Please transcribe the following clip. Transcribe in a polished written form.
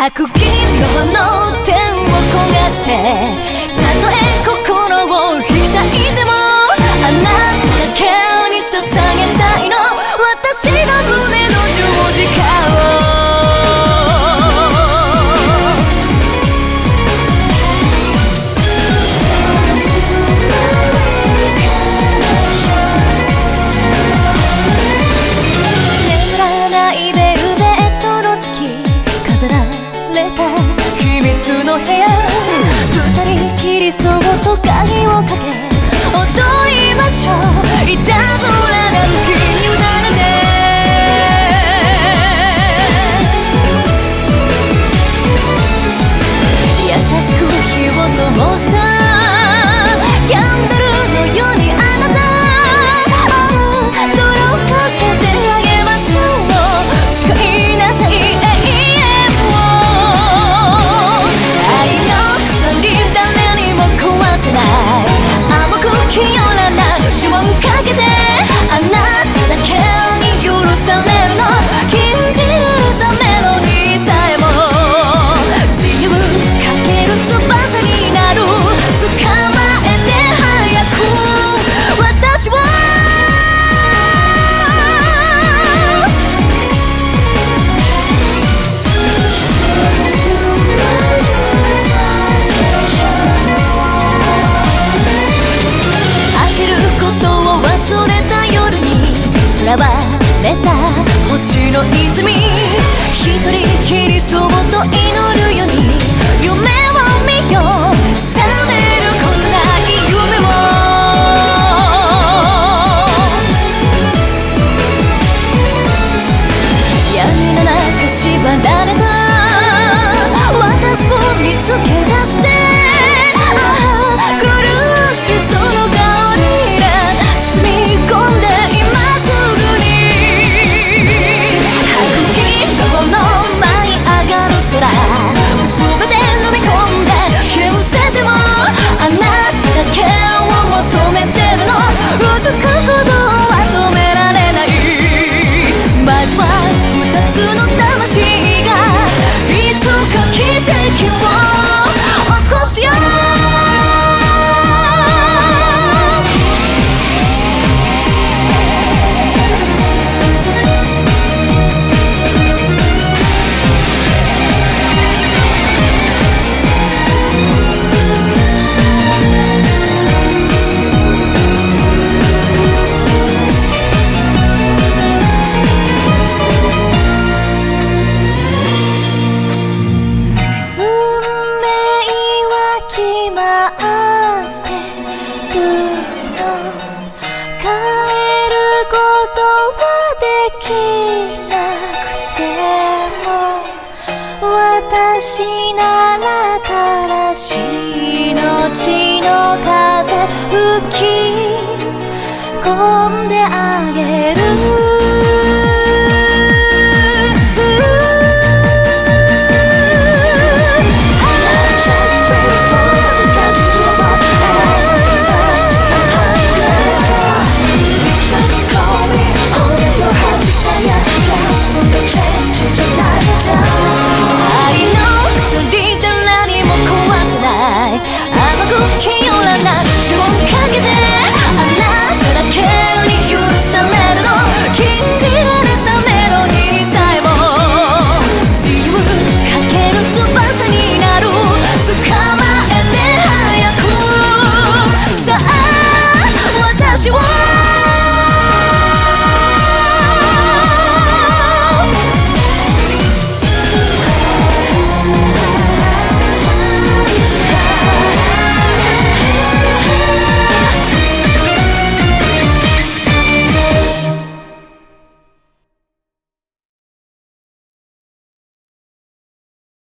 白銀の天を焦がして、たとえ心を開いてもあなただけに捧げたいの、私の胸の十字架を。眠らないベルベットの月、飾られた秘密の部屋、二人きりそっと鍵をかけ踊りましょう、いたずらな時に委ねて。優しく火を灯したキャンドルのようにあなた灯らせてあげましょう、誓いなさい永遠を。愛の鎖誰にも壊せない、甘く清らな呪文かけてあなただけに許されるの、禁じたメロディーさえも自由かける翼になる、捕まえて早く私は。開けることを忘れた夜に囚われた星の泉、一人きりそっと祈るように夢を見よう、覚めることない夢を。闇の中縛られた私を見つけ出して、苦しいその顔に包み込んで今すぐに。白銀色の舞い上がる空、全て飲み込んで消せてもあなただけを求めてるの、うずくことは止められない。交わる二つの魂がいつか奇跡を起こすよ。私ならからし命の風吹き込んで